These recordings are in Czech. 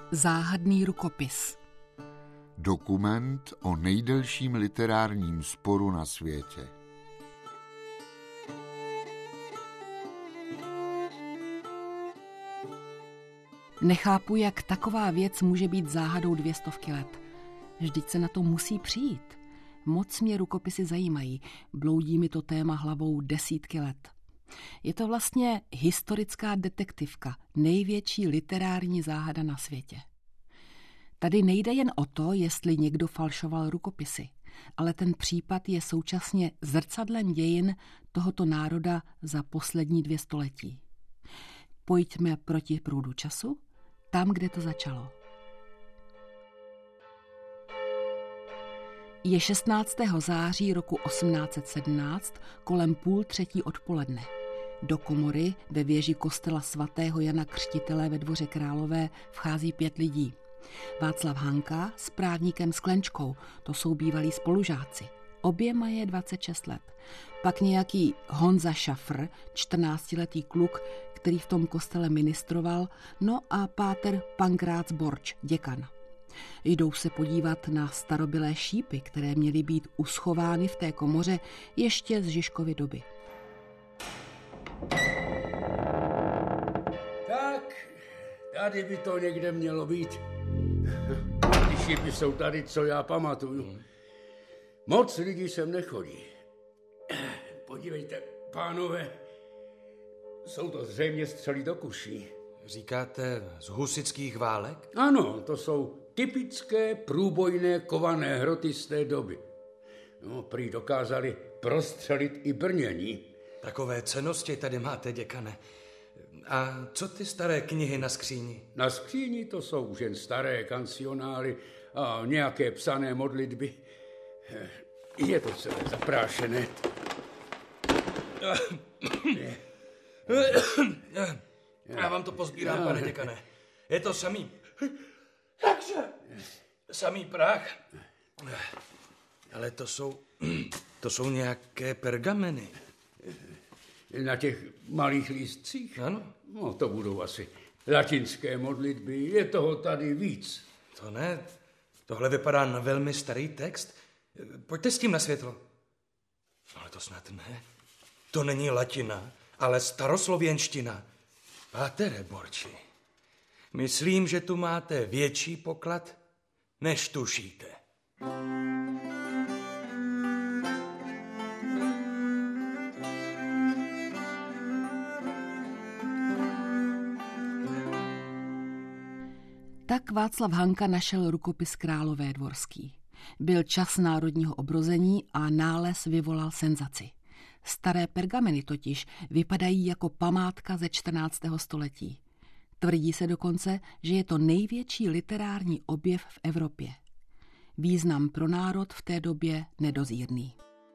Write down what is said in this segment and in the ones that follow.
Záhadný rukopis. Dokument o nejdelším literárním sporu na světě. Nechápu, jak taková věc může být záhadou 200 let. Vždyť se na to musí přijít. Moc mě rukopisy zajímají, bloudí mi to téma hlavou desítky let. Je to vlastně historická detektivka, největší literární záhada na světě. Tady nejde jen o to, jestli někdo falšoval rukopisy, ale ten případ je současně zrcadlem dějin tohoto národa za poslední 2 století. Pojďme proti průdu času, tam, kde to začalo. Je 16. září roku 1817 kolem 2:30 odpoledne. Do komory ve věži kostela svatého Jana Křtitele ve Dvoře Králové vchází 5 lidí. Václav Hanka s právníkem Sklenčkou, to jsou bývalí spolužáci. Oběma je 26 let. Pak nějaký Honza Šafr, 14letý kluk, který v tom kostele ministroval, no a páter Pankrác Borč, děkan. Jdou se podívat na starobylé šípy, které měly být uschovány v té komoře ještě z Žižkovy doby. Tak, tady by to někde mělo být. Ty šípy jsou tady, co já pamatuju. Moc lidí sem nechodí. Podívejte, pánové, jsou to zřejmě střely do kuší. Říkáte z husitských válek? Ano, to jsou typické průbojné kované hroty z té doby. No, prý dokázali prostřelit i brnění. Takové cennosti tady máte, děkane. A co ty staré knihy na skříni? Na skříni to jsou už jen staré kancionály a nějaké psané modlitby. Je to celé zaprášené. Já vám to pozbírám, pane děkane. Je to samý... Samý prach. Ale to jsou nějaké pergameny. Na těch malých lístcích? Ano. No, to budou asi latinské modlitby. Je toho tady víc. To ne. Tohle vypadá na velmi starý text. Pojďte s tím na světlo. Ale to snad ne. To není latina, ale staroslověnština. Pátere Borči, myslím, že tu máte větší poklad, než tušíte. Tak Václav Hanka našel rukopis Králové Dvorský. Byl čas národního obrození a nález vyvolal senzaci. Staré pergameny totiž vypadají jako památka ze 14. století. Tvrdí se dokonce, že je to největší literární objev v Evropě. Význam pro národ v té době nedozírný.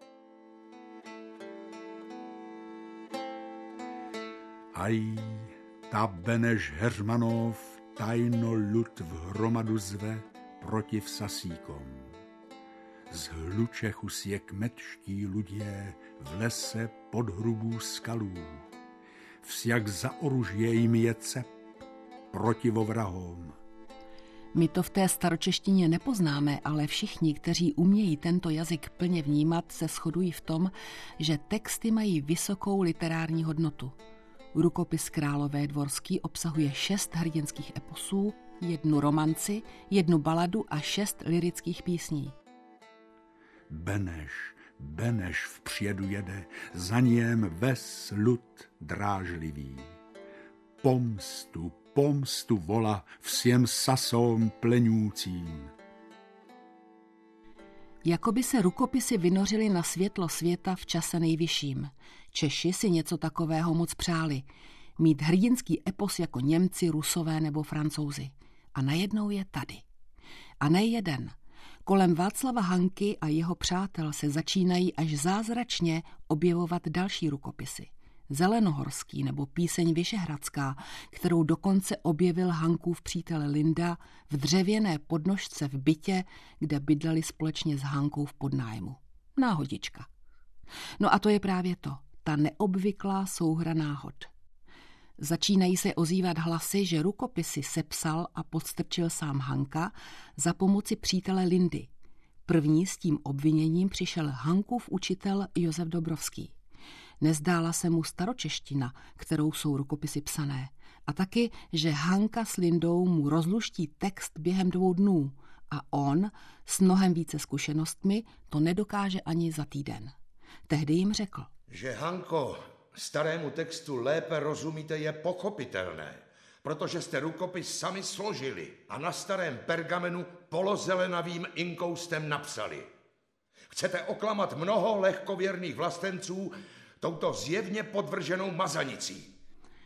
Aj, ta Beneš Heřmanov tajno lud v hromadu zve protiv Sasíkom. Z hlučechu je kmetští ludě v lese pod hrubů skalů. Však za oružjejím je cep proti vrahům. My to v té staročeštině nepoznáme, ale všichni, kteří umějí tento jazyk plně vnímat, se shodují v tom, že texty mají vysokou literární hodnotu. Rukopis Králové Dvorský obsahuje 6 hrdinských eposů, 1 romanci, 1 baladu a 6 lyrických písní. Beneš vpředu jede, za něm ves lud drážlivý. Pomstu vola všem Sasom pleňúcím. Jakoby se rukopisy vynořily na světlo světa v čase nejvyšším. Češi si něco takového moc přáli. Mít hrdinský epos jako Němci, Rusové nebo Francouzi. A najednou je tady. A ne jeden. Kolem Václava Hanky a jeho přátel se začínají až zázračně objevovat další rukopisy. Zelenohorský nebo Píseň vyšehradská, kterou dokonce objevil Hankův přítel Linda v dřevěné podnožce v bytě, kde bydleli společně s Hankou v podnájmu. Náhodička. No a to je právě to, ta neobvyklá souhra náhod. Začínají se ozývat hlasy, že rukopisy sepsal a podstrčil sám Hanka za pomoci přítele Lindy. První s tím obviněním přišel Hankův učitel Josef Dobrovský. Nezdála se mu staročeština, kterou jsou rukopisy psané, a taky, že Hanka s Lindou mu rozluští text během 2 dnů a on s mnohem více zkušenostmi to nedokáže ani za týden. Tehdy jim řekl, že Hanko, starému textu lépe rozumíte je pochopitelné, protože jste rukopis sami složili a na starém pergamenu polozelenavým inkoustem napsali. Chcete oklamat mnoho lehkověrných vlastenců touto zjevně podvrženou mazanicí.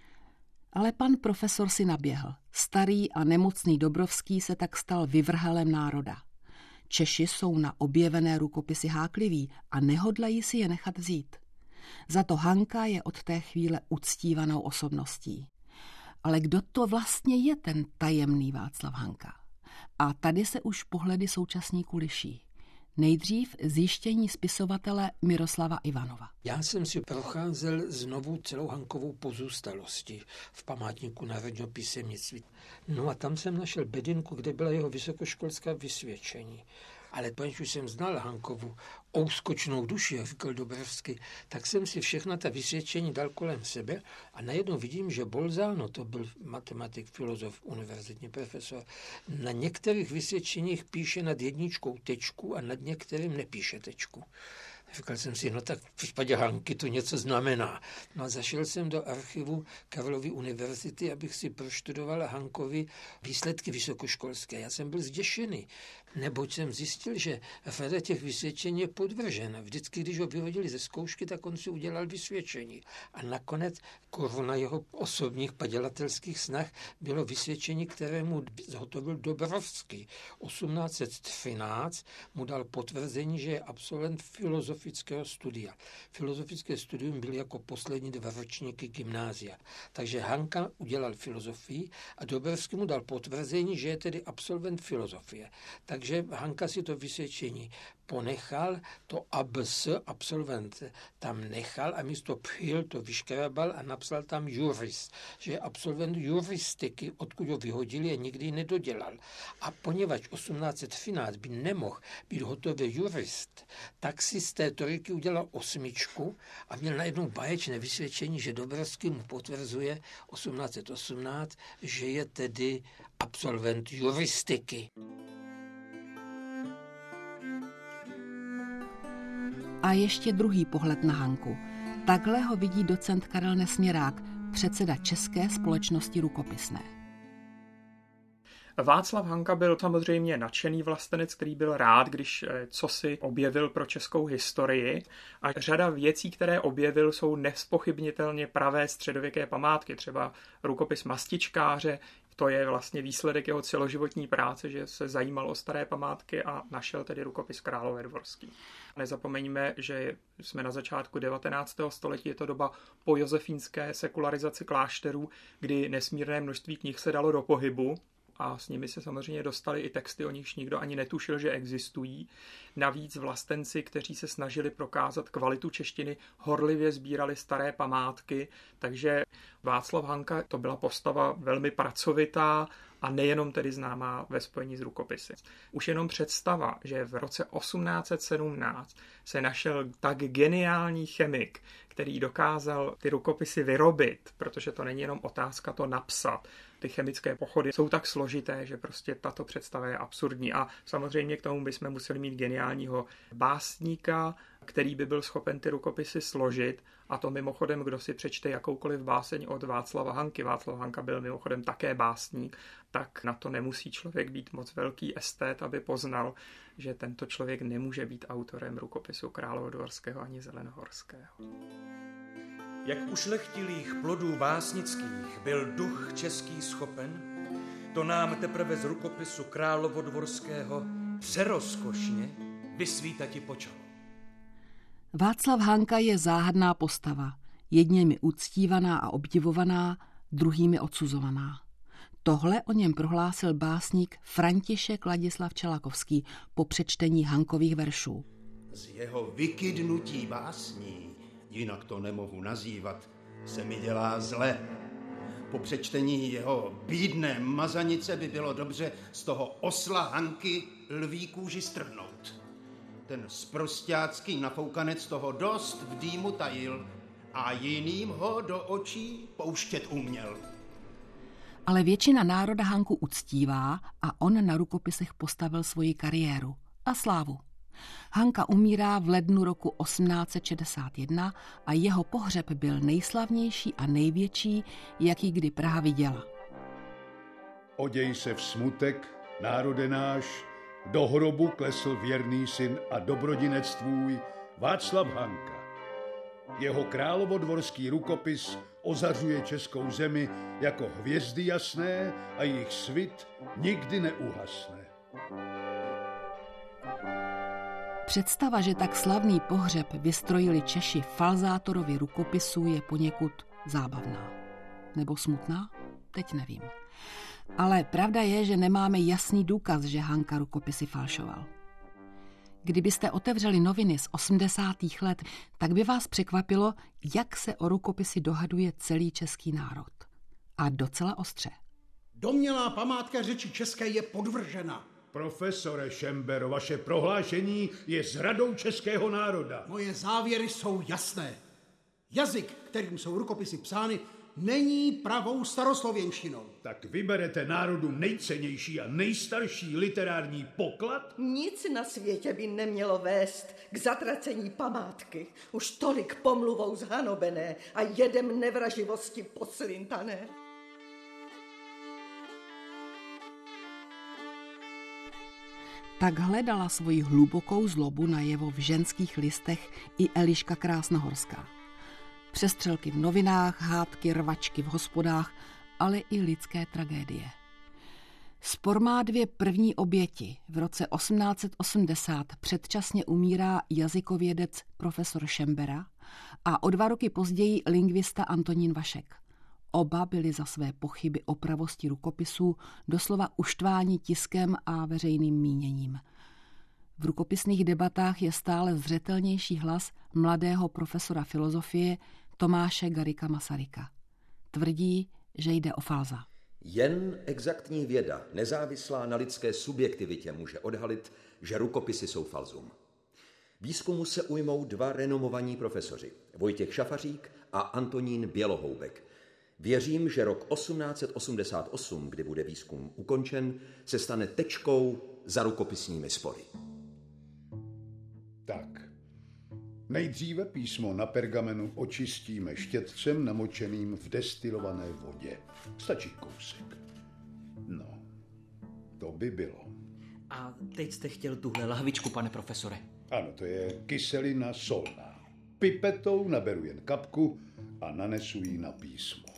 Ale pan profesor si naběhl. Starý a nemocný Dobrovský se tak stal vyvrhelem národa. Češi jsou na objevené rukopisy hákliví a nehodlají si je nechat vzít. Za to Hanka je od té chvíle uctívanou osobností. Ale kdo to vlastně je ten tajemný Václav Hanka? A tady se už pohledy současníků liší. Nejdřív zjištění spisovatele Miroslava Ivanova. Já jsem si procházel znovu celou Hankovou pozůstalosti v památníku národního písemnictví. No a tam jsem našel bedinku, kde byla jeho vysokoškolská vysvědčení. Ale když už jsem znal Hankovu ouskočnou duši, jak říkal Dobrovský, tak jsem si všechna ta vysvědčení dal kolem sebe a najednou vidím, že Bolzano, to byl matematik, filozof, univerzitní profesor, na některých vysvědčeních píše nad jedničkou tečku a nad některým nepíše tečku. Říkal jsem si, no tak v případě Hanky to něco znamená. No a zašel jsem do archivu Karlovy univerzity, abych si proštudoval Hankovi výsledky vysokoškolské. Já jsem byl zděšený, neboť jsem zjistil, že řada těch vysvědčení je podvržena. Vždycky, když ho vyhodili ze zkoušky, tak on si udělal vysvědčení. A nakonec koruna jeho osobních padělatelských snah bylo vysvědčení, kterému zhotovil Dobrovský. 1813 mu dal potvrzení, že je absolvent filozofického studia. Filozofické studium byl jako poslední 2 ročníky gymnázia. Takže Hanka udělal filozofii a Dobrovský mu dal potvrzení, že je tedy absolvent filozofie. Takže Hanka si to vysvědčení ponechal, to ABS, absolvent, tam nechal a místo phil to vyškrabal a napsal tam juris, že je absolvent juristiky, odkud ho vyhodili a nikdy nedodělal. A poněvadž 1813 by nemohl být hotový jurist, tak si z té trojky udělal 8 a měl najednou báječné vysvědčení, že Dobrovský mu potvrzuje 1818, že je tedy absolvent juristiky. A ještě druhý pohled na Hanku. Takhle ho vidí docent Karel Nesměrák, předseda České společnosti rukopisné. Václav Hanka byl samozřejmě nadšený vlastenec, který byl rád, když cosi objevil pro českou historii. A řada věcí, které objevil, jsou nezpochybnitelně pravé středověké památky. Třeba rukopis Mastičkáře, to je vlastně výsledek jeho celoživotní práce, že se zajímal o staré památky a našel tedy rukopis Královédvorský. Nezapomeňme, že jsme na začátku 19. století, je to doba po josefínské sekularizaci klášterů, kdy nesmírné množství knih se dalo do pohybu. A s nimi se samozřejmě dostaly i texty, o nichž nikdo ani netušil, že existují. Navíc vlastenci, kteří se snažili prokázat kvalitu češtiny, horlivě sbírali staré památky, takže Václav Hanka to byla postava velmi pracovitá a nejenom tedy známá ve spojení s rukopisy. Už jenom představa, že v roce 1817 se našel tak geniální chemik, který dokázal ty rukopisy vyrobit, protože to není jenom otázka to napsat. Ty chemické pochody jsou tak složité, že prostě tato představa je absurdní. A samozřejmě k tomu bychom museli mít geniálního básníka, který by byl schopen ty rukopisy složit. A to mimochodem, kdo si přečte jakoukoliv báseň od Václava Hanky. Václav Hanka byl mimochodem také básník, tak na to nemusí člověk být moc velký estét, aby poznal, že tento člověk nemůže být autorem rukopisu Královédvorského ani Zelenohorského. Jak ušlechtilých plodů básnických byl duch český schopen, to nám teprve z rukopisu Královédvorského přerozkošně vysvítati počalo. Václav Hanka je záhadná postava, jedněmi uctívaná a obdivovaná, druhými odsuzovaná. Tohle o něm prohlásil básník František Ladislav Čelakovský po přečtení Hankových veršů. Z jeho vykydnutí básní, jinak to nemohu nazývat, se mi dělá zle. Po přečtení jeho bídné mazanice by bylo dobře z toho osla Hanky lví kůži strhnout. Ten sprosťácký nafoukanec toho dost v dýmu tajil a jiným ho do očí pouštět uměl. Ale většina národa Hanku uctívá a on na rukopisech postavil svoji kariéru a slávu. Hanka umírá v lednu roku 1861 a jeho pohřeb byl nejslavnější a největší, jaký kdy Praha viděla. Oděj se v smutek, národe náš, do hrobu klesl věrný syn a dobrodinec tvůj Václav Hanka. Jeho královodvorský rukopis ozařuje českou zemi jako hvězdy jasné a jejich svit nikdy neuhasne. Představa, že tak slavný pohřeb vystrojili Češi falzátorovi rukopisu, je poněkud zábavná. Nebo smutná? Teď nevím. Ale pravda je, že nemáme jasný důkaz, že Hanka rukopisy falšoval. Kdybyste otevřeli noviny z 80. let, tak by vás překvapilo, jak se o rukopisy dohaduje celý český národ. A docela ostře. Domnělá památka řeči české je podvržena. Profesore Šembero, vaše prohlášení je zradou českého národa. Moje závěry jsou jasné. Jazyk, kterým jsou rukopisy psány, není pravou staroslověnštinou. Tak vyberete národu nejcennější a nejstarší literární poklad? Nic na světě by nemělo vést k zatracení památky. Už tolik pomluvou zhanobené a jedem nevraživosti poslintané. Tak hledala svoji hlubokou zlobu najevo v ženských listech i Eliška Krásnohorská. Přestřelky v novinách, hádky, rvačky v hospodách, ale i lidské tragédie. Spor má dvě první oběti. V roce 1880 předčasně umírá jazykovědec profesor Šembera a o 2 roky později lingvista Antonín Vašek. Oba byli za své pochyby o pravosti rukopisů doslova uštváni tiskem a veřejným míněním. V rukopisných debatách je stále zřetelnější hlas mladého profesora filozofie Tomáše Garrigua Masaryka. Tvrdí, že jde o falza. Jen exaktní věda, nezávislá na lidské subjektivitě, může odhalit, že rukopisy jsou falzum. Výzkumu se ujmou 2 renomovaní profesoři, Vojtěch Šafařík a Antonín Bělohoubek. Věřím, že rok 1888, kdy bude výzkum ukončen, se stane tečkou za rukopisními spory. Tak, nejdříve písmo na pergamenu očistíme štětcem namočeným v destilované vodě. Stačí kousek. No, to by bylo. A teď jste chtěl tuhle lahvičku, pane profesore. Ano, to je kyselina solná. Pipetou naberu jen kapku a nanesu ji na písmo.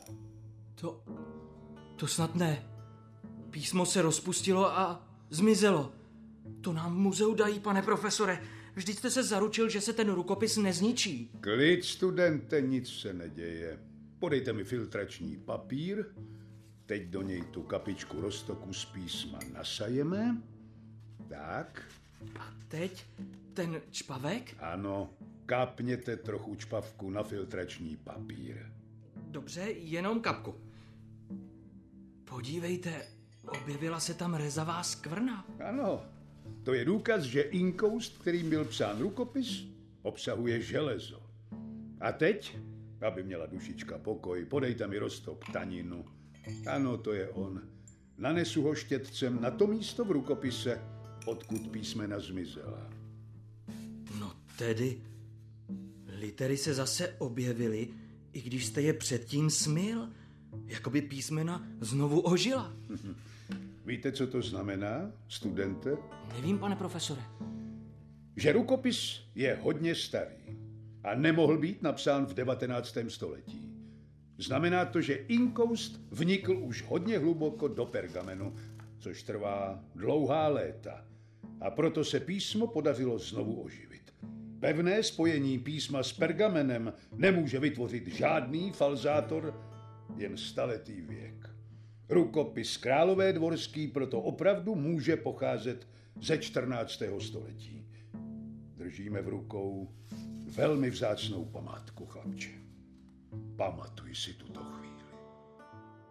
To snad ne. Písmo se rozpustilo a zmizelo. To nám v muzeu dají, pane profesore. Vždyť jste se zaručil, že se ten rukopis nezničí. Klid, studente, nic se neděje. Podejte mi filtrační papír, teď do něj tu kapičku roztoku z písma nasajeme. Tak. A teď ten čpavek? Ano, kápněte trochu čpavku na filtrační papír. Dobře, jenom kapku. Podívejte, objevila se tam rezavá skvrna. Ano, to je důkaz, že inkoust, kterým byl psán rukopis, obsahuje železo. A teď, aby měla dušička pokoj, podejte mi roztok taninu. Ano, to je on. Nanesu ho štětcem na to místo v rukopise, odkud písmena zmizela. No tedy, litery se zase objevily, i když jste je předtím smyl. Jakoby písmena znovu ožila. Víte, co to znamená, studente? Nevím, pane profesore. Že rukopis je hodně starý a nemohl být napsán v 19. století. Znamená to, že inkoust vnikl už hodně hluboko do pergamenu, což trvá dlouhá léta. A proto se písmo podařilo znovu oživit. Pevné spojení písma s pergamenem nemůže vytvořit žádný falzátor, jen staletý věk. Rukopis Královédvorský proto opravdu může pocházet ze 14. století. Držíme v rukou velmi vzácnou památku, chlapče. Pamatuj si tuto chvíli.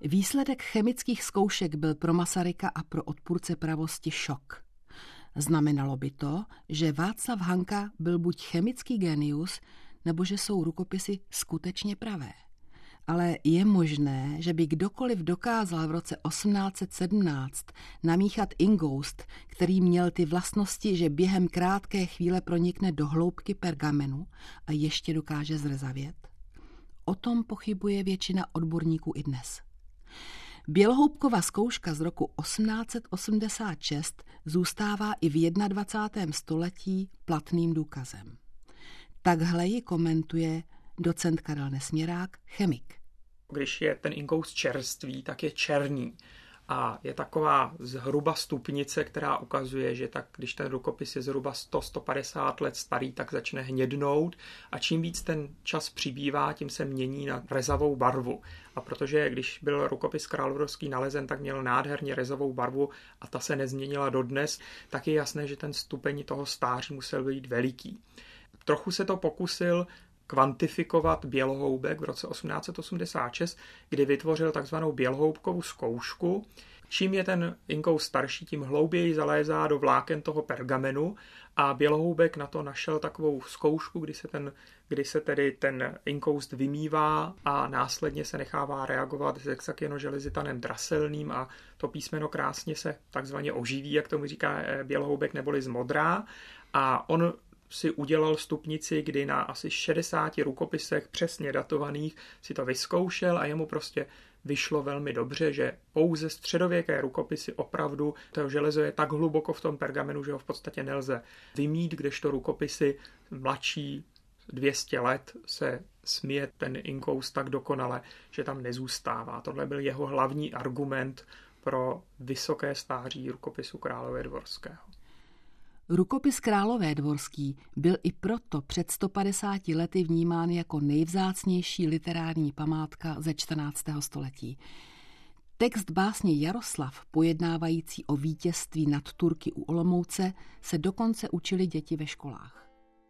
Výsledek chemických zkoušek byl pro Masaryka a pro odpůrce pravosti šok. Znamenalo by to, že Václav Hanka byl buď chemický génius, nebo že jsou rukopisy skutečně pravé. Ale je možné, že by kdokoliv dokázal v roce 1817 namíchat ingoust, který měl ty vlastnosti, že během krátké chvíle pronikne do hloubky pergamenu a ještě dokáže zrzavět? O tom pochybuje většina odborníků i dnes. Bělohoubkova zkouška z roku 1886 zůstává i v 21. století platným důkazem. Takhle ji komentuje docent Karel Nesměrák, chemik. Když je ten inkoust čerstvý, tak je černý. A je taková zhruba stupnice, která ukazuje, že tak, když ten rukopis je zhruba 100-150 let starý, tak začne hnědnout a čím víc ten čas přibývá, tím se mění na rezavou barvu. A protože když byl rukopis královédvorský nalezen, tak měl nádherně rezavou barvu a ta se nezměnila dodnes, tak je jasné, že ten stupeň toho stáří musel být veliký. Trochu se to pokusil kvantifikovat Bělohoubek v roce 1886, kdy vytvořil takzvanou bělohoubkovou zkoušku. Čím je ten inkoust starší, tím hlouběji zalézá do vláken toho pergamenu a Bělohoubek na to našel takovou zkoušku, kdy se tedy ten inkoust vymývá a následně se nechává reagovat s hexakyanoželezitanem draselným a to písmeno krásně se takzvaně oživí, jak tomu říká Bělohoubek, neboli zmodrá. A on si udělal stupnici, kdy na asi 60 rukopisech přesně datovaných si to vyzkoušel a jemu prostě vyšlo velmi dobře, že pouze středověké rukopisy opravdu, to železo je tak hluboko v tom pergamenu, že ho v podstatě nelze vymít, kdežto rukopisy mladší 200 let se smije ten inkoust tak dokonale, že tam nezůstává. Tohle byl jeho hlavní argument pro vysoké stáří rukopisu Královédvorského. Rukopis Královédvorský byl i proto před 150 lety vnímán jako nejvzácnější literární památka ze 14. století. Text básně Jaroslav, pojednávající o vítězství nad Turky u Olomouce, se dokonce učili děti ve školách.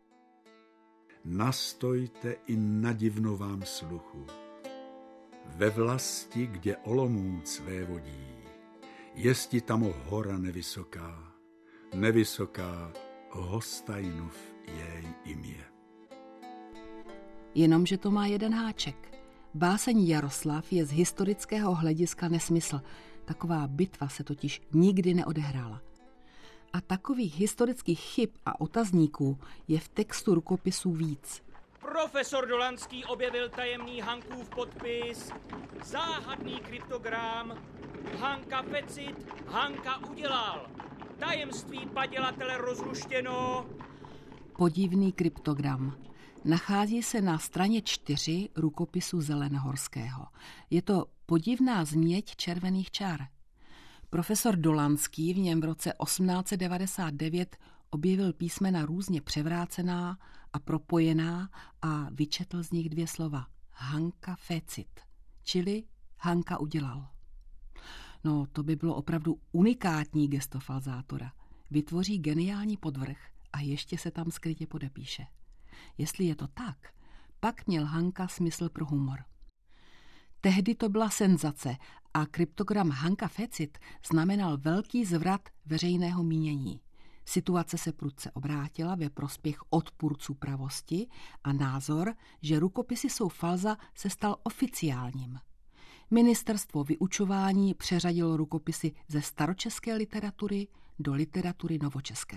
Nastojte i na divno vám sluchu. Ve vlasti, kde Olomouc vévodí, jesti tam hora nevysoká, nevysoká Hostajnův jej imě. Jenomže to má jeden háček. Báseň Jaroslav je z historického hlediska nesmysl. Taková bitva se totiž nikdy neodehrála. A takových historických chyb a otazníků je v textu rukopisů víc. Profesor Dolanský objevil tajemný Hankův podpis, záhadný kryptogram, Hanka Fecit, Hanka udělal. Tajemství padělatele rozluštěno. Podivný kryptogram. Nachází se na straně 4 rukopisu Zelenhorského. Je to podivná změť červených čar. Profesor Dolanský v něm v roce 1899 objevil písmena různě převrácená a propojená a vyčetl z nich 2 slova. Hanka Fecit, čili Hanka udělal. No, to by bylo opravdu unikátní gesto falzátora. Vytvoří geniální podvrch a ještě se tam skrytě podepíše. Jestli je to tak, pak měl Hanka smysl pro humor. Tehdy to byla senzace a kryptogram Hanka Fecit znamenal velký zvrat veřejného mínění. Situace se prudce obrátila ve prospěch odpůrců pravosti a názor, že rukopisy jsou falza, se stal oficiálním. Ministerstvo vyučování přeřadilo rukopisy ze staročeské literatury do literatury novočeské.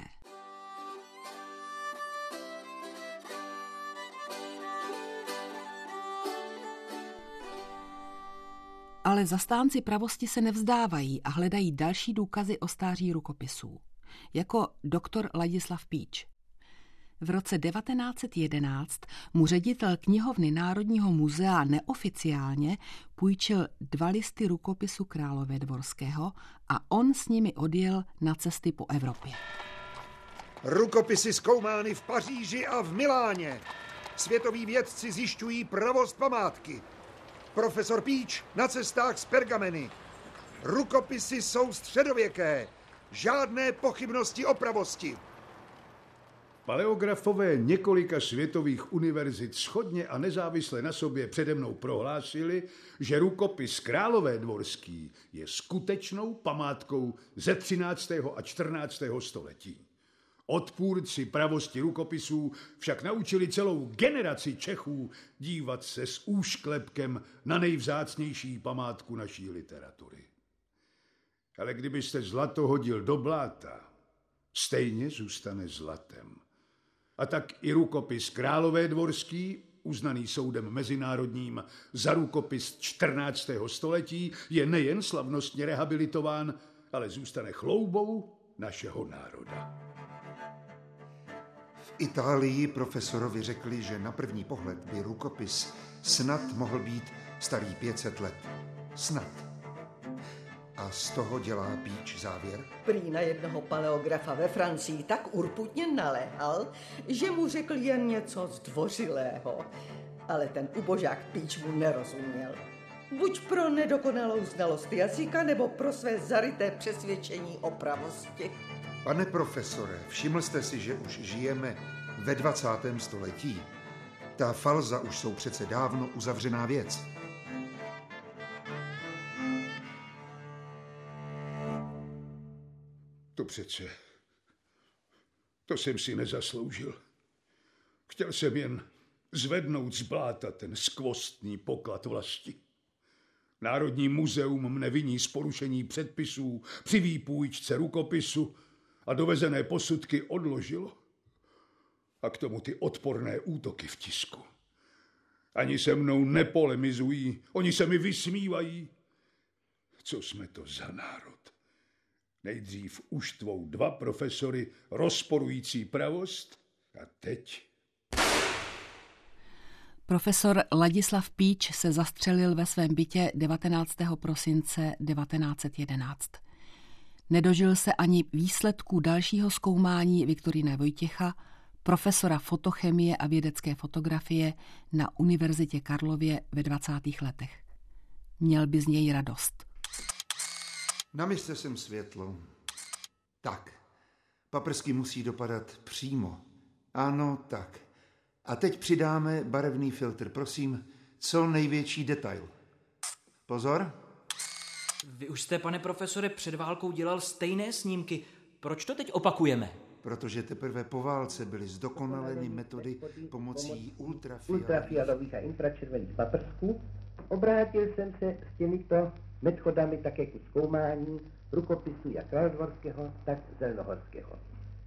Ale zastánci pravosti se nevzdávají a hledají další důkazy o stáří rukopisů, jako doktor Ladislav Píč. V roce 1911 mu ředitel knihovny Národního muzea neoficiálně půjčil 2 listy rukopisu Královédvorského a on s nimi odjel na cesty po Evropě. Rukopisy zkoumány v Paříži a v Miláně. Světoví vědci zjišťují pravost památky. Profesor Píč na cestách z pergameny. Rukopisy jsou středověké. Žádné pochybnosti o pravosti. Paleografové několika světových univerzit shodně a nezávisle na sobě přede mnou prohlásili, že rukopis Královédvorský je skutečnou památkou ze 13. a 14. století. Odpůrci pravosti rukopisů však naučili celou generaci Čechů dívat se s úšklepkem na nejvzácnější památku naší literatury. Ale kdybyste zlato hodil do bláta, stejně zůstane zlatem. A tak i rukopis Královédvorský, uznaný soudem mezinárodním za rukopis 14. století, je nejen slavnostně rehabilitován, ale zůstane chloubou našeho národa. V Itálii profesorovi řekli, že na první pohled by rukopis snad mohl být starý 500 let. Snad. A z toho dělá Píč závěr? Prý na jednoho paleografa ve Francii tak urputně naléhal, že mu řekl jen něco zdvořilého. Ale ten ubožák Píč mu nerozuměl. Buď pro nedokonalou znalost jazyka, nebo pro své zaryté přesvědčení o pravosti. Pane profesore, všiml jste si, že už žijeme ve 20. století? Ta falza už jsou přece dávno uzavřená věc. To přece, to jsem si nezasloužil. Chtěl jsem jen zvednout z bláta ten skvostný poklad vlasti. Národní muzeum mne viní z porušení předpisů při výpůjčce rukopisu a dovezené posudky odložilo. A k tomu ty odporné útoky v tisku. Ani se mnou nepolemizují, oni se mi vysmívají. Co jsme to za národ? Nejdřív uštvou 2 profesory rozporující pravost a teď... Profesor Ladislav Píč se zastřelil ve svém bytě 19. prosince 1911. Nedožil se ani výsledků dalšího zkoumání Viktorína Vojtěcha, profesora fotochemie a vědecké fotografie na Univerzitě Karlově ve 20. letech. Měl by z něj radost. Naměřte sem světlo. Tak. Paprsky musí dopadat přímo. Ano, tak. A teď přidáme barevný filtr. Prosím, co největší detail. Pozor. Vy už jste, pane profesore, před válkou dělal stejné snímky. Proč to teď opakujeme? Protože teprve po válce byly zdokonaleny metody pomocí ultrafialových a infračervených paprsků. Obrátil jsem se s těmito metodami také ku zkoumání rukopisů jak Královédvorského, tak Zelenohorského.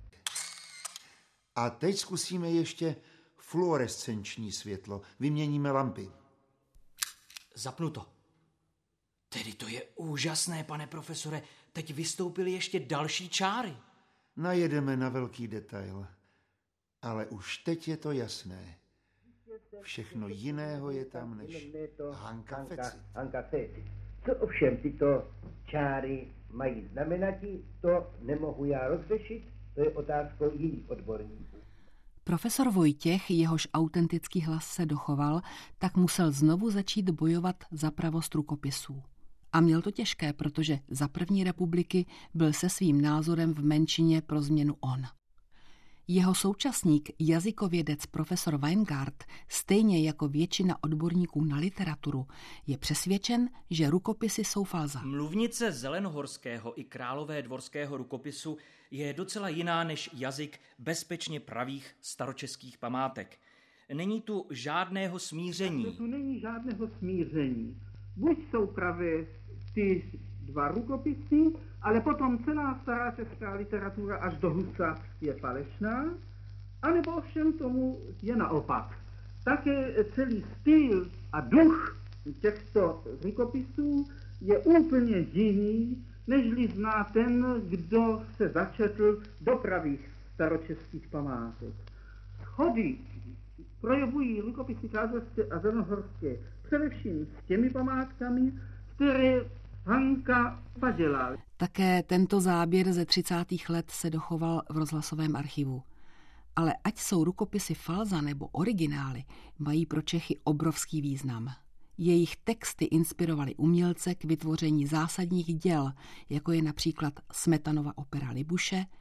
A teď zkusíme ještě fluorescenční světlo. Vyměníme lampy. Zapnu to. Tedy to je úžasné, pane profesore. Teď vystoupily ještě další čáry. Najedeme na velký detail. Ale už teď je to jasné. Všechno jiného je tam než Hanka Fecit. Co ovšem tyto čáry mají znamenat, to nemohu já rozřešit, to je otázkou jiných odborníků. Profesor Vojtěch, jehož autentický hlas se dochoval, tak musel znovu začít bojovat za pravost rukopisů. A měl to těžké, protože za první republiky byl se svým názorem v menšině pro změnu on. Jeho současník, jazykovědec profesor Weingart, stejně jako většina odborníků na literaturu, je přesvědčen, že rukopisy jsou falza. Mluvnice Zelenohorského i Královédvorského rukopisu je docela jiná než jazyk bezpečně pravých staročeských památek. Není tu žádného smíření. Tu není žádného smíření. Buď jsou pravé ty 2 rukopisy, ale potom celá stará česká literatura až do Husa je falešná, anebo ovšem tomu je naopak. Také celý styl a duch těchto rukopisů je úplně jiný, nežli zná ten, kdo se začetl do pravých staročeských památek. Schody projevují rukopisy Královédvorské a Zelenohorské především s těmi památkami, které Hanka padělal. Také tento záběr ze 30. let se dochoval v rozhlasovém archivu. Ale ať jsou rukopisy falza nebo originály, mají pro Čechy obrovský význam. Jejich texty inspirovaly umělce k vytvoření zásadních děl, jako je například Smetanova opera Libuše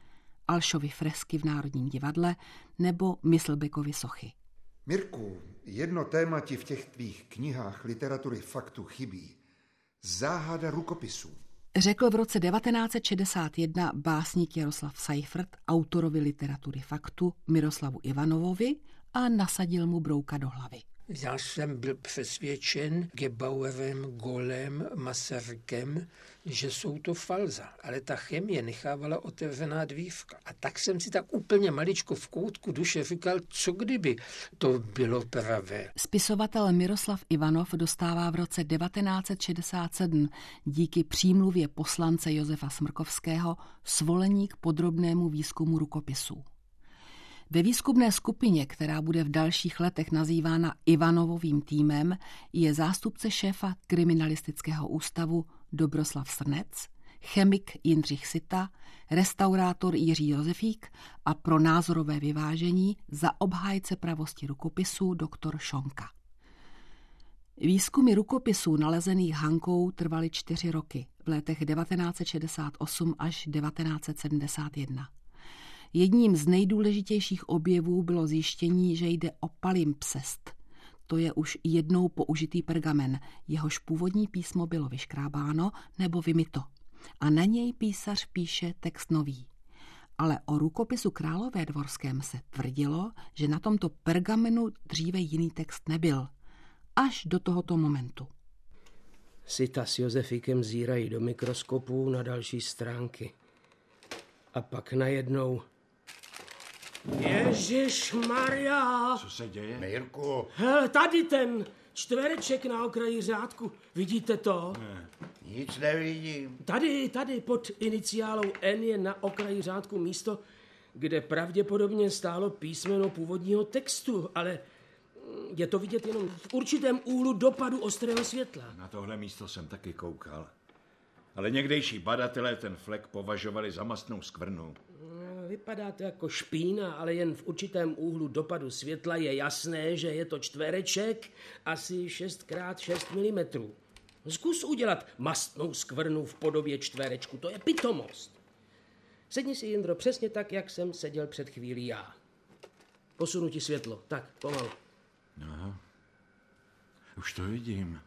Alšovy fresky v Národním divadle nebo Myslbeckovy sochy. Mirku, jedno téma ti v těch tvých knihách literatury faktu chybí. Záhada rukopisů. Řekl v roce 1961 básník Jaroslav Seifert autorovi literatury faktu Miroslavu Ivanovovi a nasadil mu brouka do hlavy. Já jsem byl přesvědčen Gebauerem, Golem, Masarykem, že jsou to falza, ale ta chemie nechávala otevřená dvívka. A tak jsem si tak úplně maličko v koutku duše říkal, co kdyby to bylo pravé. Spisovatel Miroslav Ivanov dostává v roce 1967 díky přímluvě poslance Josefa Smrkovského svolení k podrobnému výzkumu rukopisů. Ve výzkumné skupině, která bude v dalších letech nazývána Ivanovovým týmem, je zástupce šéfa kriminalistického ústavu Dobroslav Srnec, chemik Jindřich Sita, restaurátor Jiří Josefík a pro názorové vyvážení za obhájce pravosti rukopisů doktor Šonka. Výzkumy rukopisů nalezených Hankou trvaly 4 roky, v letech 1968 až 1971. Jedním z nejdůležitějších objevů bylo zjištění, že jde o palimpsest. To je už jednou použitý pergamen, jehož původní písmo bylo vyškrábáno nebo vymyto. A na něj písař píše text nový. Ale o rukopisu Královédvorském se tvrdilo, že na tomto pergamenu dříve jiný text nebyl. Až do tohoto momentu. Sita s Josefíkem zírají do mikroskopů na další stránky. A pak najednou... Ježišmarja! Co se děje? Mirku. Hele, tady ten čtvereček na okraji řádku. Vidíte to? Ne, nic nevidím. Tady pod iniciálou N je na okraji řádku místo, kde pravděpodobně stálo písmeno původního textu, ale je to vidět jenom v určitém úhlu dopadu ostrého světla. Na tohle místo jsem taky koukal. Ale někdejší badatelé ten flek považovali za mastnou skvrnu. Vypadá to jako špína, ale jen v určitém úhlu dopadu světla je jasné, že je to čtvereček asi 6x6 mm. Zkus udělat mastnou skvrnu v podobě čtverečku, to je pitomost. Sedni si, Jindro, přesně tak, jak jsem seděl před chvílí já. Posunu ti světlo, tak, pomalu. Aha, už to vidím.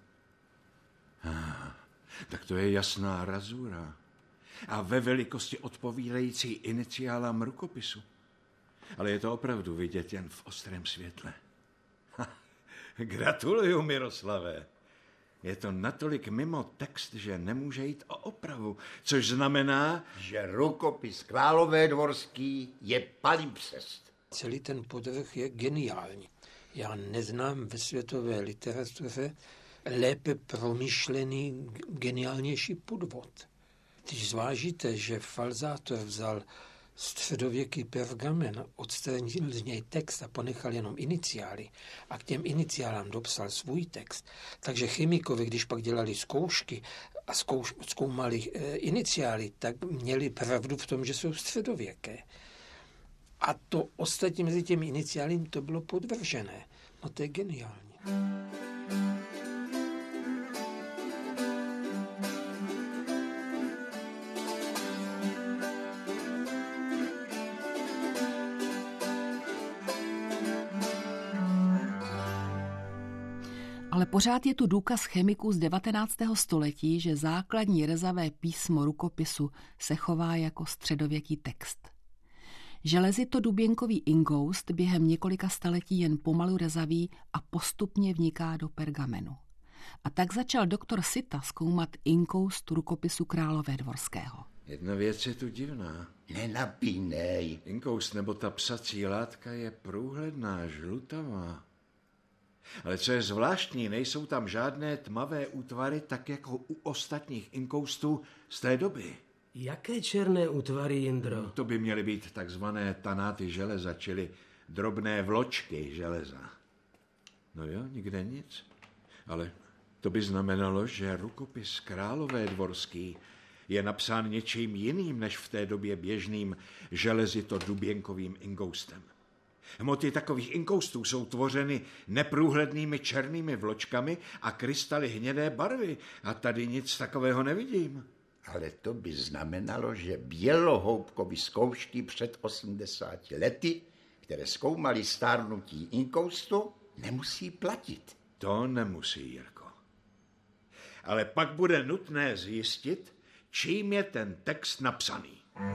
Tak to je jasná razura. A ve velikosti odpovídající iniciálám rukopisu. Ale je to opravdu vidět jen v ostrém světle. Gratuluju, Miroslave. Je to natolik mimo text, že nemůže jít o opravu, což znamená, že rukopis Královédvorský je palimpsest. Celý ten podvrh je geniální. Já neznám ve světové literatuře lépe promyšlený, geniálnější podvod. Když zvážíte, že falzátor vzal středověký pergamen, odstranil z něj text a ponechal jenom iniciály a k těm iniciálám dopsal svůj text, takže chemikovi, když pak dělali zkoušky a zkoumali iniciály, tak měli pravdu v tom, že jsou středověké. A to ostatní mezi těmi iniciály to bylo podvržené. No to je geniální. Ale pořád je tu důkaz chemiků z 19. století, že základní rezavé písmo rukopisu se chová jako středověký text. Železito-duběnkový ingoust během několika staletí jen pomalu rezaví a postupně vniká do pergamenu. A tak začal doktor Sita zkoumat inkoust rukopisu Královédvorského. Jedna věc je tu divná. Nenapínej. Inkoust nebo ta psací látka je průhledná, žlutavá. Ale co je zvláštní, nejsou tam žádné tmavé útvary, tak jako u ostatních inkoustů z té doby. Jaké černé útvary, Jindro? To by měly být takzvané tanáty železa, čili drobné vločky železa. No jo, nikde nic. Ale to by znamenalo, že rukopis Královédvorský je napsán něčím jiným než v té době běžným železito-duběnkovým inkoustem. Hmoty takových inkoustů jsou tvořeny neprůhlednými černými vločkami a krystaly hnědé barvy a tady nic takového nevidím. Ale to by znamenalo, že bělohoubkovy zkoušky před 80 lety, které zkoumaly stárnutí inkoustu, nemusí platit. To nemusí, Jirko. Ale pak bude nutné zjistit, čím je ten text napsaný.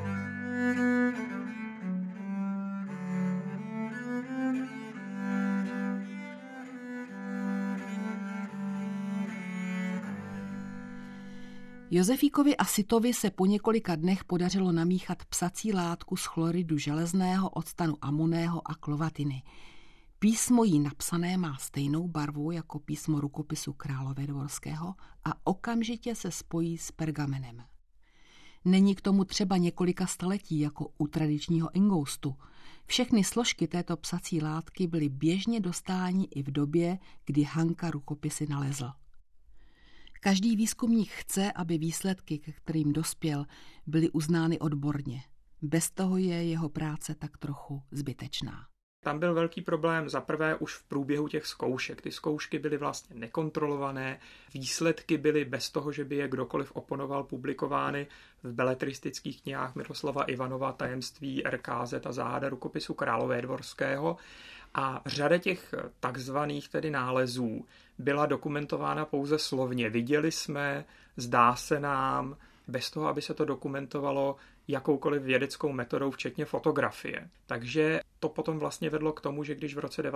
Josefíkovi a Sitovi se po několika dnech podařilo namíchat psací látku z chloridu železného, octanu amonného a klovatiny. Písmo jí napsané má stejnou barvu jako písmo rukopisu Královédvorského a okamžitě se spojí s pergamenem. Není k tomu třeba několika staletí jako u tradičního inkoustu. Všechny složky této psací látky byly běžně dostání i v době, kdy Hanka rukopisy nalezl. Každý výzkumník chce, aby výsledky, ke kterým dospěl, byly uznány odborně. Bez toho je jeho práce tak trochu zbytečná. Tam byl velký problém zaprvé už v průběhu těch zkoušek. Ty zkoušky byly vlastně nekontrolované, výsledky byly bez toho, že by je kdokoliv oponoval, publikovány v beletristických knihách Miroslava Ivanova Tajemství RKZ a záhada rukopisu Královédvorského. A řada těch takzvaných tedy nálezů byla dokumentována pouze slovně. Viděli jsme, zdá se nám, bez toho, aby se to dokumentovalo jakoukoliv vědeckou metodou, včetně fotografie. Takže to potom vlastně vedlo k tomu, že když v roce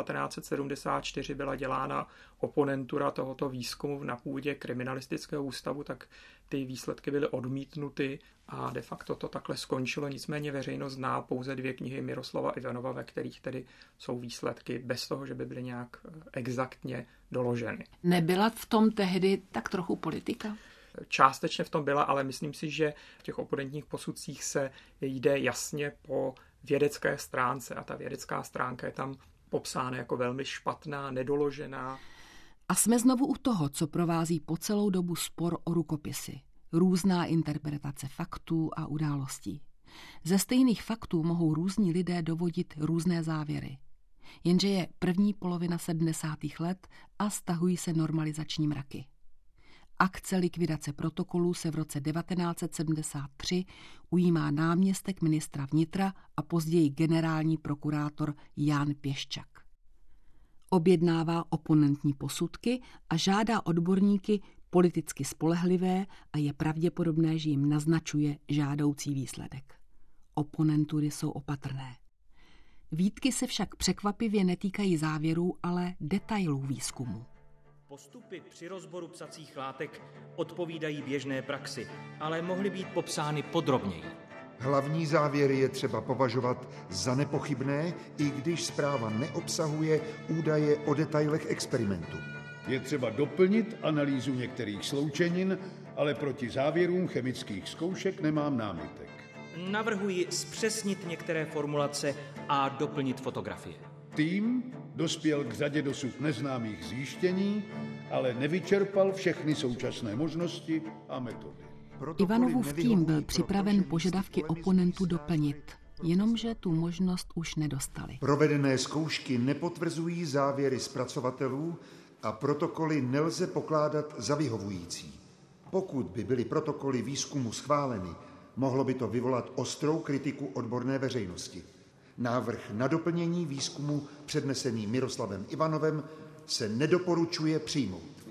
1974 byla dělána oponentura tohoto výzkumu na půdě kriminalistického ústavu, tak ty výsledky byly odmítnuty a de facto to takhle skončilo. Nicméně veřejnost zná pouze 2 knihy Miroslava Ivanova, ve kterých tedy jsou výsledky bez toho, že by byly nějak exaktně doloženy. Nebyla v tom tehdy tak trochu politika? Částečně v tom byla, ale myslím si, že v těch oponentních posudcích se jde jasně po vědecké stránce a ta vědecká stránka je tam popsána jako velmi špatná, nedoložená. A jsme znovu u toho, co provází po celou dobu spor o rukopisy. Různá interpretace faktů a událostí. Ze stejných faktů mohou různí lidé dovodit různé závěry. Jenže je první polovina 70. let a stahují se normalizační mraky. Akce likvidace protokolů se v roce 1973 ujímá náměstek ministra vnitra a později generální prokurátor Jan Pěščak. Objednává oponentní posudky a žádá odborníky politicky spolehlivé a je pravděpodobné, že jim naznačuje žádoucí výsledek. Oponentury jsou opatrné. Výtky se však překvapivě netýkají závěrů, ale detailů výzkumu. Postupy při rozboru psacích látek odpovídají běžné praxi, ale mohly být popsány podrobněji. Hlavní závěry je třeba považovat za nepochybné, i když zpráva neobsahuje údaje o detailech experimentu. Je třeba doplnit analýzu některých sloučenin, ale proti závěrům chemických zkoušek nemám námitek. Navrhuji zpřesnit některé formulace a doplnit fotografie. Tým dospěl k řadě dosud neznámých zjištění, ale nevyčerpal všechny současné možnosti a metody. Ivanovův tým byl připraven požadavky oponentů doplnit, jenomže tu možnost už nedostali. Provedené zkoušky nepotvrzují závěry zpracovatelů a protokoly nelze pokládat za vyhovující. Pokud by byly protokoly výzkumu schváleny, mohlo by to vyvolat ostrou kritiku odborné veřejnosti. Návrh na doplnění výzkumu přednesený Miroslavem Ivanovem se nedoporučuje přijmout.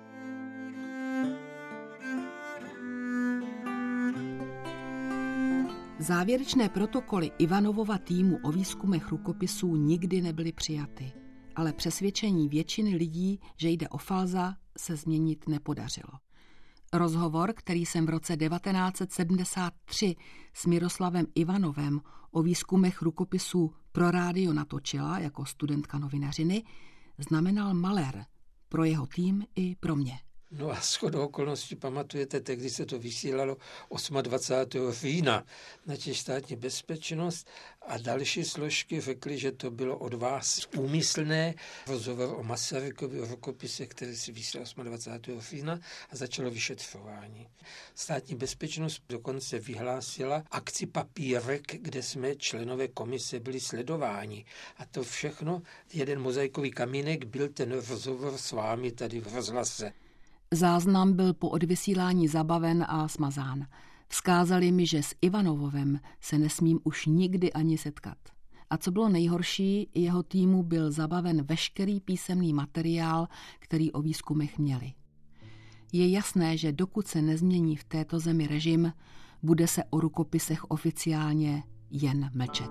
Závěrečné protokoly Ivanovova týmu o výzkumech rukopisů nikdy nebyly přijaty, ale přesvědčení většiny lidí, že jde o falza, se změnit nepodařilo. Rozhovor, který jsem v roce 1973 s Miroslavem Ivanovem o výzkumech rukopisů pro rádio natočila jako studentka novinařiny, znamenal malér pro jeho tým i pro mě. No a shodou okolností pamatujete, tehdy se to vysílalo 28. října na státní bezpečnost a další složky řekly, že to bylo od vás úmyslné. Rozhovor o Masarykově rukopise, který se vysílal 28. října a začalo vyšetřování. Státní bezpečnost dokonce vyhlásila akci Papírek, kde jsme členové komise byli sledováni. A to všechno, jeden mozaikový kamínek byl ten rozhovor s vámi tady v rozhlase. Záznam byl po odvysílání zabaven a smazán. Vzkázali mi, že s Ivanovovem se nesmím už nikdy ani setkat. A co bylo nejhorší, jeho týmu byl zabaven veškerý písemný materiál, který o výzkumech měli. Je jasné, že dokud se nezmění v této zemi režim, bude se o rukopisech oficiálně jen mlčet.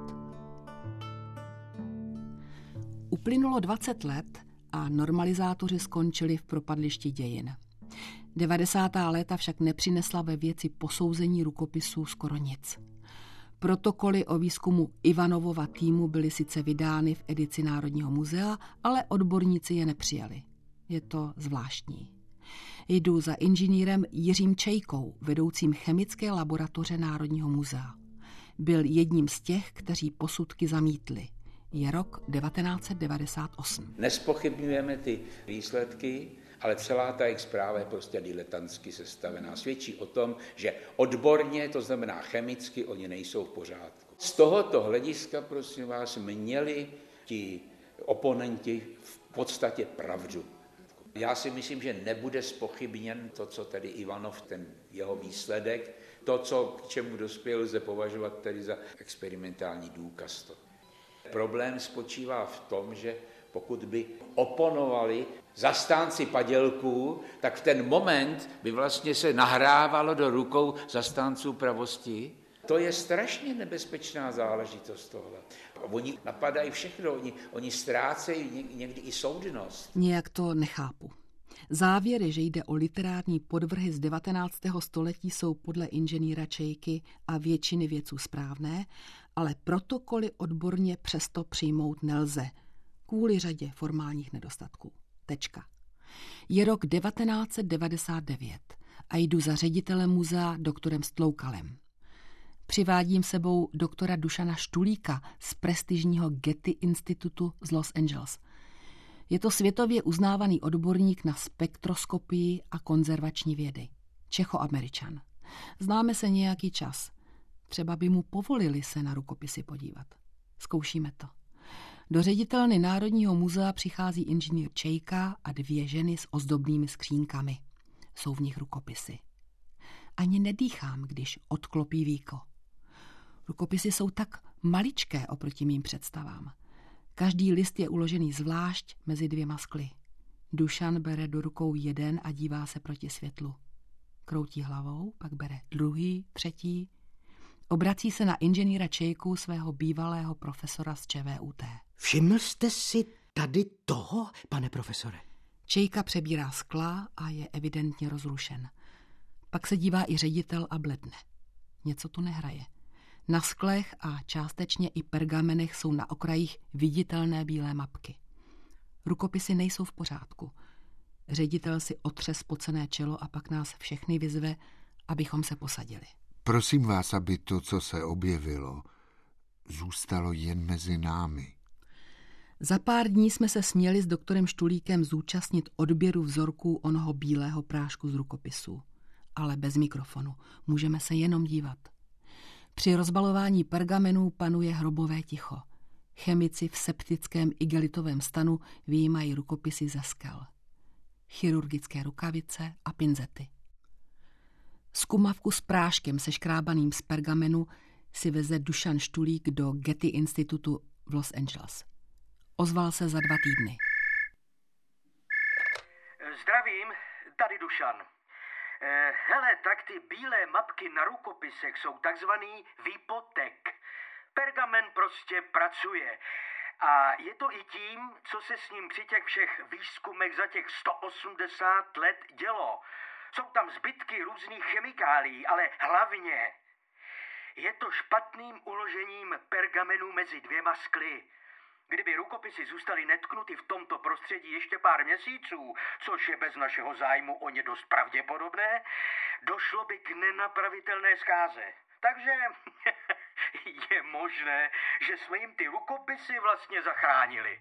Uplynulo 20 let a normalizátoři skončili v propadlišti dějin. 90. léta však nepřinesla ve věci posouzení rukopisů skoro nic. Protokoly o výzkumu Ivanovova týmu byly sice vydány v edici Národního muzea, ale odborníci je nepřijali. Je to zvláštní. Jdu za inženýrem Jiřím Čejkou, vedoucím chemické laboratoře Národního muzea. Byl jedním z těch, kteří posudky zamítli. Je rok 1998. Nespochybňujeme ty výsledky, ale celá ta jejich zpráva je prostě diletantsky sestavená. Svědčí o tom, že odborně, to znamená chemicky, oni nejsou v pořádku. Z tohoto hlediska, prosím vás, měli ti oponenti v podstatě pravdu. Já si myslím, že nebude zpochybněn to, co tedy Ivanov, ten jeho výsledek, to, k čemu dospěl, lze považovat tedy za experimentální důkaz. Problém spočívá v tom, že pokud by oponovali zastánci padělků, tak v ten moment by vlastně se nahrávalo do rukou zastánců pravosti. To je strašně nebezpečná záležitost tohle. Oni napadají všechno, oni ztrácejí někdy i soudnost. Nějak to nechápu. Závěry, že jde o literární podvrhy z 19. století, jsou podle inženýra Čejky a většiny vědců správné, ale protokoly odborně přesto přijmout nelze, kvůli řadě formálních nedostatků. Tečka. Je rok 1999 a jdu za ředitelem muzea doktorem Stloukalem. Přivádím sebou doktora Dušana Štulíka z prestižního Getty institutu z Los Angeles. Je to světově uznávaný odborník na spektroskopii a konzervační vědy. Čechoameričan. Známe se nějaký čas. Třeba by mu povolili se na rukopisy podívat. Zkoušíme to. Do ředitelny Národního muzea přichází inženýr Čejka a 2 ženy s ozdobnými skřínkami. Jsou v nich rukopisy. Ani nedýchám, když odklopí víko. Rukopisy jsou tak maličké oproti mým představám. Každý list je uložený zvlášť mezi 2 skly. Dušan bere do rukou jeden a dívá se proti světlu. Kroutí hlavou, pak bere druhý, třetí. Obrací se na inženýra Čejku, svého bývalého profesora z ČVUT. Všiml jste si tady toho, pane profesore? Čejka přebírá skla a je evidentně rozrušen. Pak se dívá i ředitel a bledne. Něco tu nehraje. Na sklech a částečně i pergamenech jsou na okrajích viditelné bílé mapky. Rukopisy nejsou v pořádku. Ředitel si otře spocené čelo a pak nás všechny vyzve, abychom se posadili. Prosím vás, aby to, co se objevilo, zůstalo jen mezi námi. Za pár dní jsme se směli s doktorem Štulíkem zúčastnit odběru vzorků onoho bílého prášku z rukopisů. Ale bez mikrofonu. Můžeme se jenom dívat. Při rozbalování pergamenů panuje hrobové ticho. Chemici v septickém igelitovém stanu vyjímají rukopisy ze skel. Chirurgické rukavice a pinzety. Zkumavku s práškem seškrábaným z pergamenu si veze Dušan Štulík do Getty institutu v Los Angeles. Ozval se za 2 týdny. Zdravím, tady Dušan. Hele, tak ty bílé mapky na rukopisech jsou takzvaný výpotek. Pergamen prostě pracuje. A je to i tím, co se s ním při těch všech výzkumech za těch 180 let dělo. Jsou tam zbytky různých chemikálií, ale hlavně je to špatným uložením pergamenů mezi 2 skly. Kdyby rukopisy zůstaly netknuty v tomto prostředí ještě pár měsíců, což je bez našeho zájmu o ně dost pravděpodobné, došlo by k nenapravitelné zkáze. Takže je možné, že jsme jim ty rukopisy vlastně zachránili.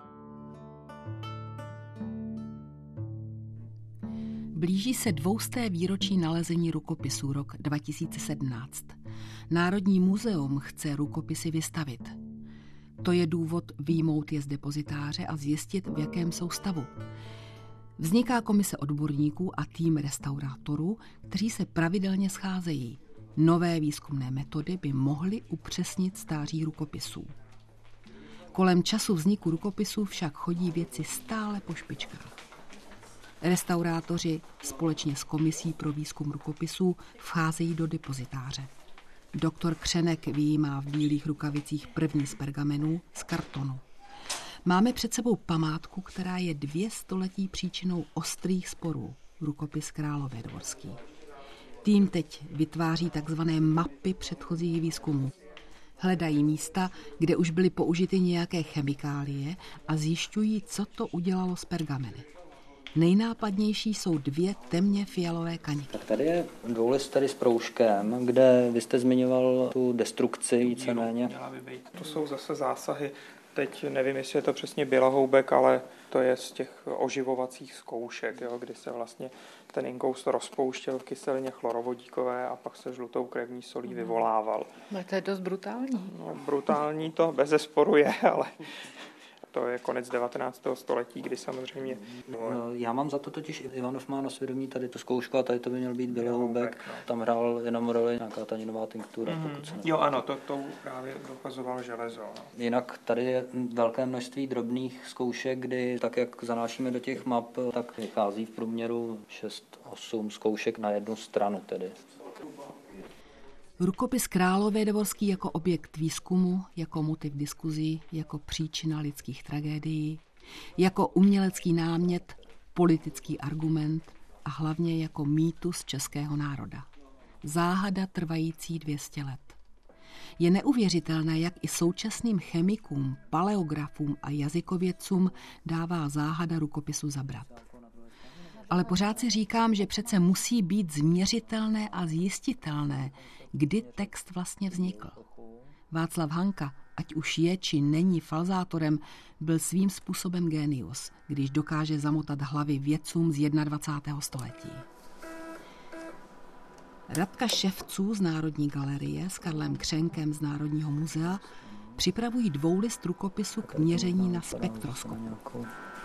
Blíží se 200. výročí nalezení rukopisů, rok 2017. Národní muzeum chce rukopisy vystavit. To je důvod vyjmout je z depozitáře a zjistit, v jakém jsou stavu. Vzniká komise odborníků a tým restaurátorů, kteří se pravidelně scházejí. Nové výzkumné metody by mohly upřesnit stáří rukopisů. Kolem času vzniku rukopisů však chodí věci stále po špičkách. Restaurátoři společně s komisí pro výzkum rukopisů vcházejí do depozitáře. Doktor Křenek vyjímá v bílých rukavicích první z pergamenů z kartonu. Máme před sebou památku, která je 2 století příčinou ostrých sporů. Rukopis Královédvorský. Tým teď vytváří takzvané mapy předchozích výzkumů. Hledají místa, kde už byly použity nějaké chemikálie a zjišťují, co to udělalo s pergameny. Nejnápadnější jsou 2 temně fialové kaniky. Tak tady je dvoulist tady s proužkem, kde vy jste zmiňoval tu destrukci víceméně. To jsou zase zásahy. Teď nevím, jestli je to přesně bělahoubek, ale to je z těch oživovacích zkoušek, jo, kdy se vlastně ten inkoust rozpouštěl v kyselině chlorovodíkové a pak se žlutou krevní solí vyvolával. No to je dost brutální. No, brutální to bezesporu je, ale to je konec 19. století, kdy samozřejmě... Já mám za to totiž, Ivanov má na svědomí tady tu zkoušku a tady to by měl být bělahoubek. Tam hrál jenom roli nějaká taninová tinktura. Jo ano, to právě dokazoval železo. No. Jinak tady je velké množství drobných zkoušek, kdy tak, jak zanášíme do těch map, tak vychází v průměru 6-8 zkoušek na jednu stranu tedy. Rukopis Královédvorský jako objekt výzkumu, jako motiv diskuzí, jako příčina lidských tragédií, jako umělecký námět, politický argument a hlavně jako mýtus českého národa. Záhada trvající 200 let. Je neuvěřitelné, jak i současným chemikům, paleografům a jazykovědcům dává záhada rukopisu zabrat. Ale pořád si říkám, že přece musí být změřitelné a zjistitelné, kdy text vlastně vznikl. Václav Hanka, ať už je či není falzátorem, byl svým způsobem génius, když dokáže zamotat hlavy vědcům z 21. století. Radka Ševců z Národní galerie s Karlem Křenkem z Národního muzea připravují dvoulist rukopisu k měření na spektroskopu.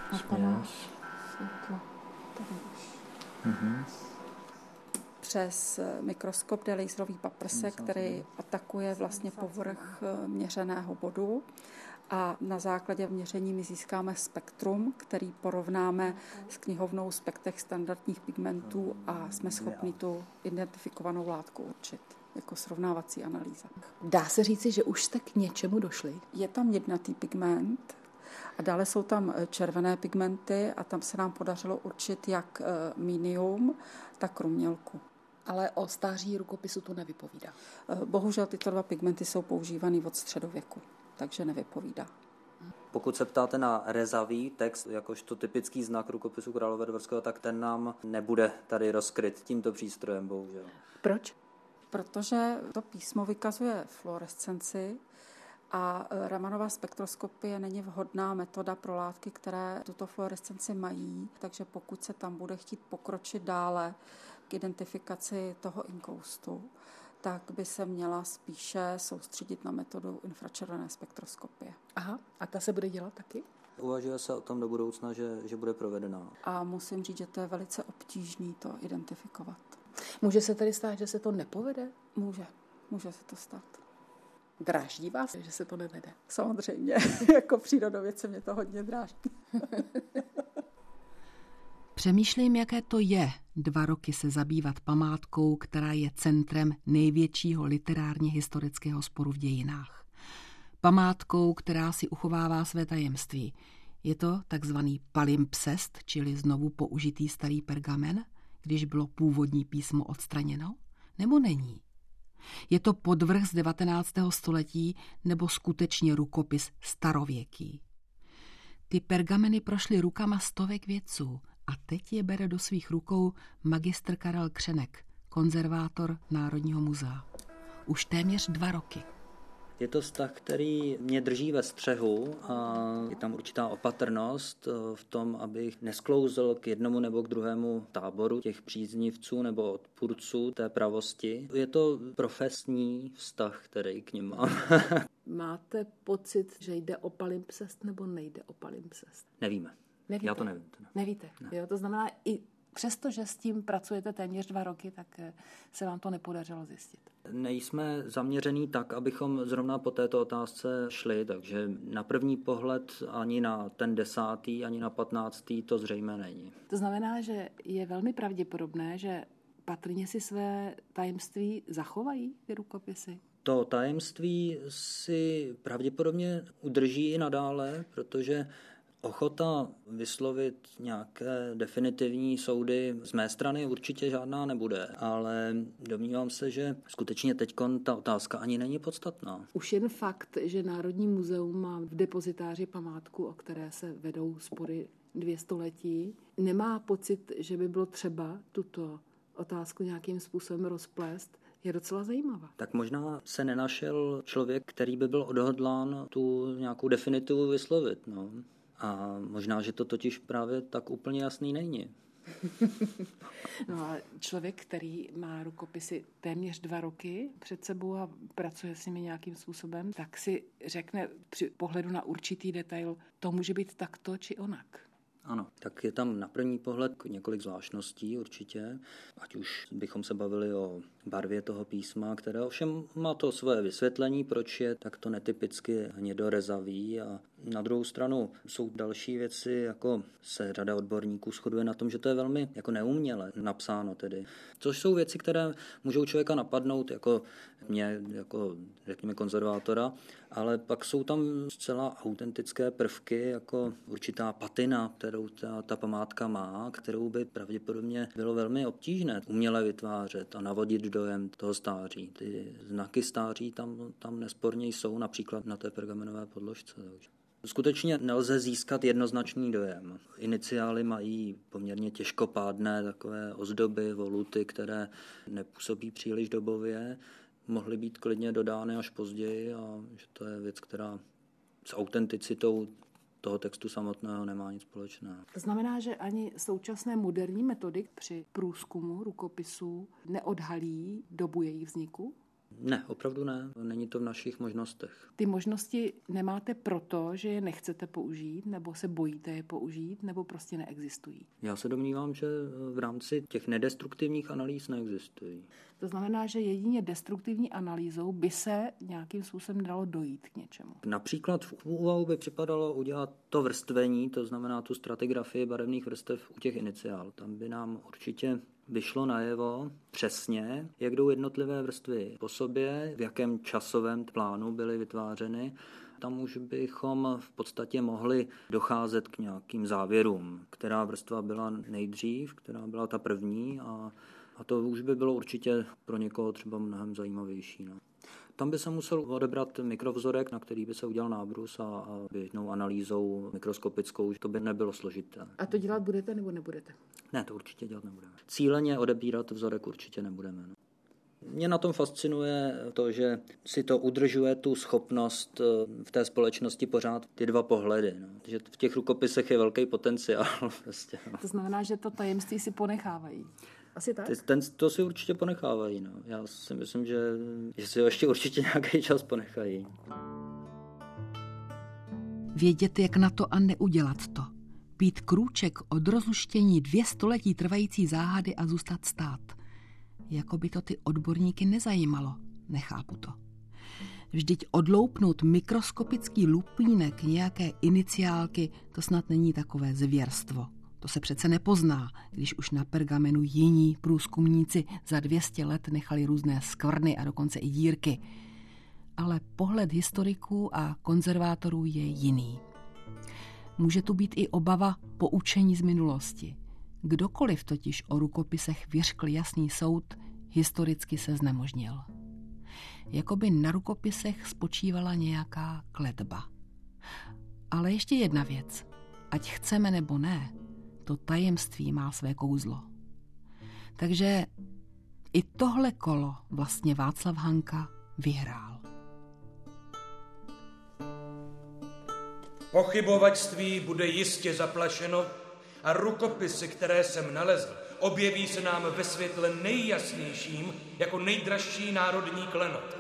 Přes mikroskop jde laserový paprsek, který atakuje vlastně povrch měřeného bodu a na základě měření my získáme spektrum, který porovnáme s knihovnou Spektek standardních pigmentů a jsme schopni tu identifikovanou látku určit jako srovnávací analýza. Dá se říci, že už jste k něčemu došli? Je tam jednatý pigment a dále jsou tam červené pigmenty a tam se nám podařilo určit jak minium, tak rumělku. Ale o stáří rukopisu to nevypovídá. Bohužel tyto 2 pigmenty jsou používány od středověku, takže nevypovídá. Pokud se ptáte na rezavý text, jakožto typický znak rukopisu Královédvorského, tak ten nám nebude tady rozkryt tímto přístrojem, bohužel. Proč? Protože to písmo vykazuje fluorescenci a Ramanova spektroskopie není vhodná metoda pro látky, které tuto fluorescenci mají, takže pokud se tam bude chtít pokročit dále k identifikaci toho inkoustu, tak by se měla spíše soustředit na metodu infračervené spektroskopie. Aha, a ta se bude dělat taky? Uvažuje se o tom do budoucna, že bude provedena. A musím říct, že to je velice obtížné to identifikovat. Může se tedy stát, že se to nepovede? Může se to stát. Dráždí vás, že se to nevede? Samozřejmě, jako přírodovědce se mě to hodně dráždí. Přemýšlím, jaké to je 2 roky se zabývat památkou, která je centrem největšího literárně historického sporu v dějinách. Památkou, která si uchovává své tajemství. Je to takzvaný palimpsest, čili znovu použitý starý pergamen, když bylo původní písmo odstraněno, nebo není? Je to podvrh z 19. století nebo skutečně rukopis starověký? Ty pergameny prošly rukama stovek vědců a teď je bere do svých rukou magistr Karel Křenek, konzervátor Národního muzea. Už téměř 2 roky. Je to vztah, který mě drží ve střehu a je tam určitá opatrnost v tom, abych nesklouzl k jednomu nebo k druhému táboru těch příznivců nebo odpůrců té pravosti. Je to profesní vztah, který k nim mám. Máte pocit, že jde o palimpsest nebo nejde o palimpsest? Nevíme. Já to nevím. Nevíte. Ne. Jo, to znamená, i přesto, že s tím pracujete téměř 2 roky, tak se vám to nepodařilo zjistit. Nejsme zaměřený tak, abychom zrovna po této otázce šli, takže na první pohled ani na ten 10., ani na 15. to zřejmě není. To znamená, že je velmi pravděpodobné, že patrně si své tajemství zachovají ty rukopisy? To tajemství si pravděpodobně udrží i nadále, protože ochota vyslovit nějaké definitivní soudy z mé strany určitě žádná nebude, ale domnívám se, že skutečně teďkon ta otázka ani není podstatná. Už jen fakt, že Národní muzeum má v depozitáři památku, o které se vedou spory 2 století, nemá pocit, že by bylo třeba tuto otázku nějakým způsobem rozplést, je docela zajímavá. Tak možná se nenašel člověk, který by byl odhodlán tu nějakou definitivu vyslovit. No. A možná, že to totiž právě tak úplně jasný není. No a člověk, který má rukopisy téměř 2 roky před sebou a pracuje s nimi nějakým způsobem, tak si řekne při pohledu na určitý detail, to může být takto či onak. Ano, tak je tam na první pohled několik zvláštností určitě, ať už bychom se bavili o barvě toho písma, které ovšem má to svoje vysvětlení, proč je takto netypicky hnědorezavý, a na druhou stranu jsou další věci, jako se řada odborníků shoduje na tom, že to je velmi jako neuměle napsáno tedy. Což jsou věci, které můžou člověka napadnout, jako mě, jako řekněme konzervátora, ale pak jsou tam zcela autentické prvky, jako určitá patina, kterou ta památka má, kterou by pravděpodobně bylo velmi obtížné uměle vytvářet a navodit dojem toho stáří. Ty znaky stáří tam nesporně jsou, například na té pergamenové podložce. Takže skutečně nelze získat jednoznačný dojem. Iniciály mají poměrně těžkopádné takové ozdoby, voluty, které nepůsobí příliš dobově, mohly být klidně dodány až později, a že to je věc, která s autenticitou toho textu samotného nemá nic společného. To znamená, že ani současné moderní metody při průzkumu rukopisů neodhalí dobu jejich vzniku? Ne, opravdu ne. Není to v našich možnostech. Ty možnosti nemáte proto, že je nechcete použít, nebo se bojíte je použít, nebo prostě neexistují? Já se domnívám, že v rámci těch nedestruktivních analýz neexistují. To znamená, že jedině destruktivní analýzou by se nějakým způsobem dalo dojít k něčemu. Například v úvahu by připadalo udělat to vrstvení, to znamená tu stratigrafii barevných vrstev u těch iniciál. Tam by nám určitě vyšlo najevo přesně, jak jdou jednotlivé vrstvy po sobě, v jakém časovém plánu byly vytvářeny. Tam už bychom v podstatě mohli docházet k nějakým závěrům, která vrstva byla nejdřív, která byla ta první, a to už by bylo určitě pro někoho třeba mnohem zajímavější. No. Tam by se musel odebrat mikrovzorek, na který by se udělal nábrus a běžnou analýzou mikroskopickou, to by nebylo složité. A to dělat budete nebo nebudete? Ne, to určitě dělat nebudeme. Cíleně odebírat vzorek určitě nebudeme. No. Mě na tom fascinuje to, že si to udržuje tu schopnost v té společnosti pořád ty 2 pohledy. No. Že v těch rukopisech je velký potenciál. Prostě, no. To znamená, že to tajemství si ponechávají. Asi tak? To si určitě ponechávají. No. Já si myslím, že si ho ještě určitě nějaký čas ponechají. Vědět, jak na to a neudělat to. Být krůček od rozluštění 2 století trvající záhady a zůstat stát. Jako by to ty odborníky nezajímalo. Nechápu to. Vždyť odloupnout mikroskopický lupínek nějaké iniciálky, to snad není takové zvěrstvo. To se přece nepozná, když už na pergamenu jiní průzkumníci za 200 let nechali různé skvrny a dokonce i dírky. Ale pohled historiků a konzervátorů je jiný. Může tu být i obava poučení z minulosti. Kdokoliv totiž o rukopisech vyřkl jasný soud, historicky se znemožnil. Jakoby na rukopisech spočívala nějaká kletba. Ale ještě jedna věc. Ať chceme nebo ne, to tajemství má své kouzlo. Takže i tohle kolo vlastně Václav Hanka vyhrál. Pochybovačství bude jistě zaplašeno a rukopisy, které jsem nalezl, objeví se nám ve světle nejjasnějším jako nejdražší národní klenot.